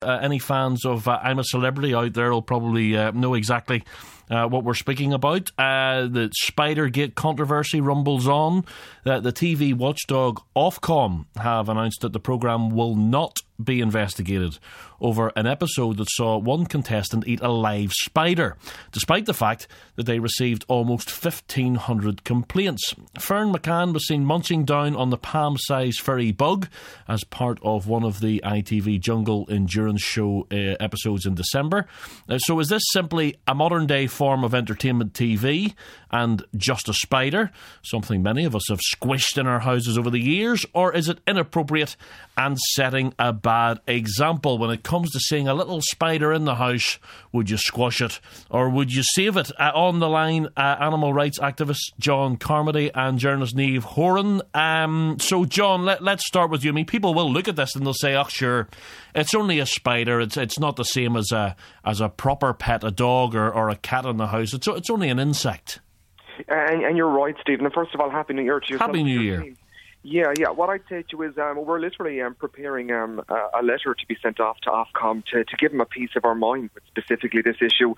Any fans of I'm a Celebrity out there will probably know exactly what we're speaking about. The Spidergate controversy rumbles on. The TV watchdog Ofcom have announced that the programme will not be investigated over an episode that saw one contestant eat a live spider, despite the fact that they received almost 1,500 complaints. Fern McCann was seen munching down on the palm-sized furry bug as part of one of the ITV Jungle Endurance Show episodes in December. So is this simply a modern-day form of entertainment TV and just a spider, something many of us have squished in our houses over the years, or is it inappropriate and setting a bad example? When it comes to seeing a little spider in the house, would you squash it or would you save it? On the line, animal rights activist John Carmody and journalist Niamh Horan. So John, let's start with you. I mean, people will look at this and they'll say, oh sure, it's only a spider, it's not the same as a proper pet, a dog or a cat in the house. It's only an insect. And you're right, Stephen. And first of all, Happy New Year to you. Happy New Year. Yeah. What I'd say to you is we're literally preparing a letter to be sent off to Ofcom to give them a piece of our mind with specifically this issue.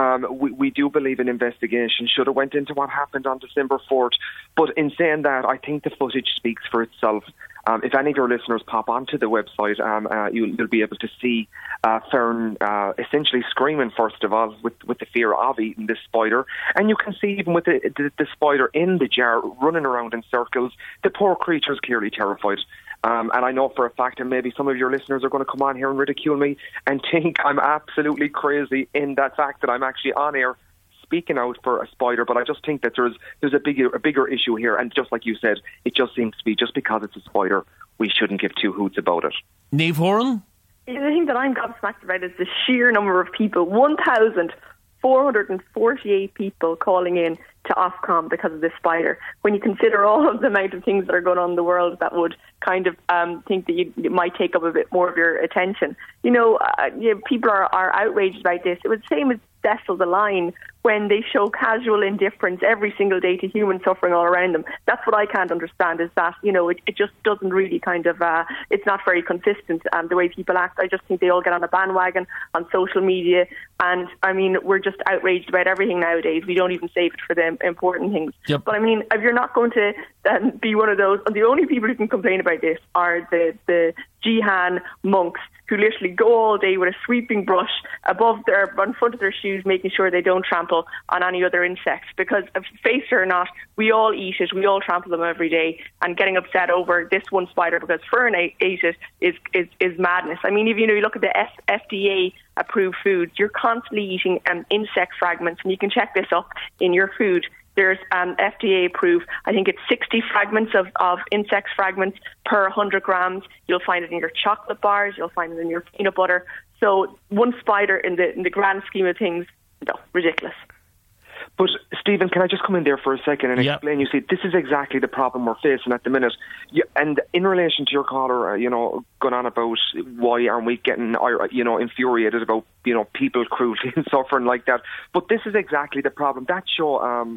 We do believe an investigation should have went into what happened on December 4th. But in saying that, I think the footage speaks for itself. If any of your listeners pop onto the website, you'll be able to see Fern essentially screaming, first of all, with the fear of eating this spider. And you can see even with the spider in the jar running around in circles, the poor creature's clearly terrified. And I know for a fact, and maybe some of your listeners are going to come on here and ridicule me and think I'm absolutely crazy in that fact that I'm actually on air speaking out for a spider, but I just think that there's a bigger issue here, and just like you said, it just seems to be just because it's a spider, we shouldn't give two hoots about it. Niamh Horan? The thing that I'm gobsmacked about is the sheer number of people, 1,448 people calling in to Ofcom because of this spider. When you consider all of the amount of things that are going on in the world that would kind of think that it might take up a bit more of your attention. People are outraged about this. It was the same as Cecil the Lion when they show casual indifference every single day to human suffering all around them. That's what I can't understand, is that, it just doesn't really kind of, it's not very consistent, the way people act. I just think they all get on a bandwagon on social media, and I mean, we're just outraged about everything nowadays. We don't even save it for the important things. Yep. But I mean, if you're not going to be one of those, and the only people who can complain about this are the Jihan monks, who literally go all day with a sweeping brush in front of their shoes, making sure they don't trample on any other insects. Because, face it or not, we all eat it, we all trample them every day, and getting upset over this one spider because Fern ate it is madness. I mean, if you look at the FDA approved foods, you're constantly eating insect fragments, and you can check this up in your food. There's FDA approved, I think it's 60 fragments of insect fragments per 100 grams. You'll find it in your chocolate bars, you'll find it in your peanut butter. So one spider in the grand scheme of things, no, ridiculous. But, Stephen, can I just come in there for a second and explain? You see, this is exactly the problem we're facing at the minute. And in relation to your caller, going on about why aren't we getting, infuriated about, people cruelty and suffering like that. But this is exactly the problem. That show, I'm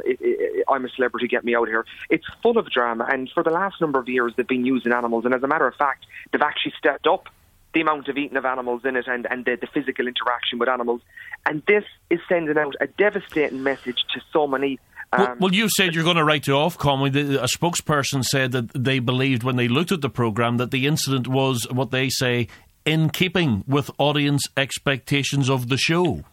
a Celebrity, Get Me Out Here, it's full of drama. And for the last number of years, they've been using animals. And as a matter of fact, they've actually stepped up the amount of eating of animals in it and the physical interaction with animals. And this is sending out a devastating message to so many. Well, you said you're going to write to Ofcom. A spokesperson said that they believed when they looked at the programme that the incident was, what they say, in keeping with audience expectations of the show.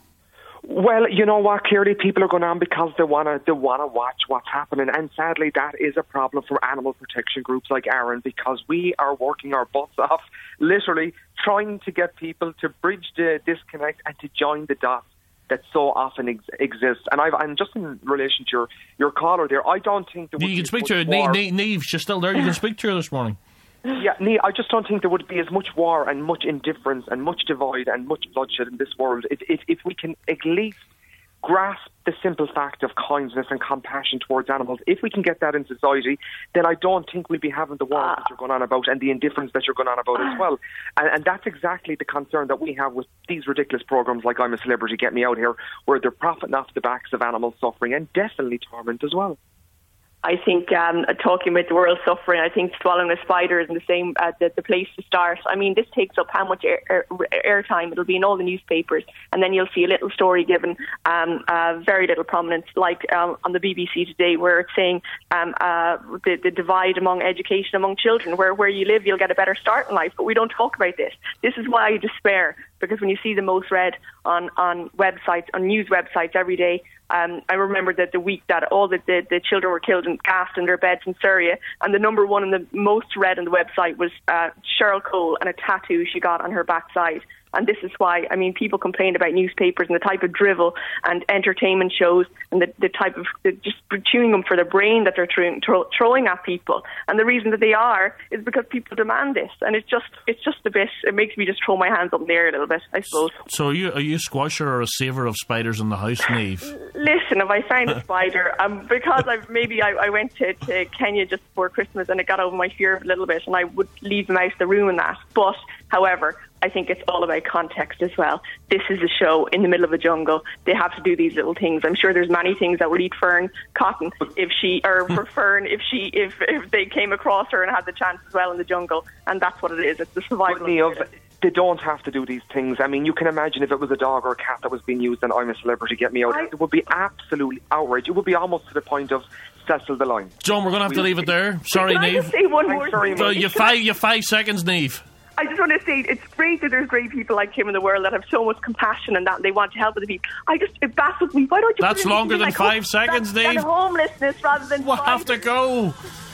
Well, you know what? Clearly, people are going on because they want to watch what's happening, and sadly, that is a problem for animal protection groups like Aaron, because we are working our butts off, literally trying to get people to bridge the disconnect and to join the dots that so often exist. And just in relation to your caller there, I don't think there would you can speak to her. Niamh, she's still there. You can speak to her this morning. Yeah, Niamh, I just don't think there would be as much war and much indifference and much divide and much bloodshed in this world if we can at least grasp the simple fact of kindness and compassion towards animals. If we can get that in society, then I don't think we'll be having the war that you're going on about and the indifference that you're going on about as well. And that's exactly the concern that we have with these ridiculous programmes like I'm a Celebrity, Get Me Out Here, where they're profiting off the backs of animals suffering and definitely torment as well. I think talking about the world suffering, I think swallowing a spider is in the same the place to start. I mean, this takes up how much airtime? It'll be in all the newspapers, and then you'll see a little story given very little prominence, like on the BBC today, where it's saying the divide among education among children. Where you live, you'll get a better start in life, but we don't talk about this. This is why I despair, because when you see the most read on websites, on news websites every day. I remember that the week that all the children were killed and gassed in their beds in Syria, and the number one and the most read on the website was Cheryl Cole and a tattoo she got on her backside. And this is why, I mean, people complain about newspapers and the type of drivel and entertainment shows and the type of just chewing them for the brain that they're throwing at people. And the reason that they are is because people demand this. And it's just a bit, it makes me just throw my hands up in the air a little bit, I suppose. So are you a squasher or a saver of spiders in the house, Niamh? Listen, if I found a spider, because I went to Kenya just before Christmas and it got over my fear a little bit, and I would leave them out of the room and that. But, however, I think it's all about context as well. This is a show in the middle of a jungle. They have to do these little things. I'm sure there's many things that would eat Fern Cotton if they came across her and had the chance as well in the jungle. And that's what it is. It's the survival of they don't have to do these things. I mean, you can imagine if it was a dog or a cat that was being used and I'm a Celebrity, get me out. It would be absolutely outrage. It would be almost to the point of settle the line. John, we're going to have to leave it there. Sorry, Niamh. Can I just say one more thing? You 5 seconds, Niamh. I just want to say it's great that there's great people like him in the world that have so much compassion and that they want to help other people. It baffles me. Why don't you? That's longer than 5 seconds, Niamh. Homelessness rather than. We'll have to go.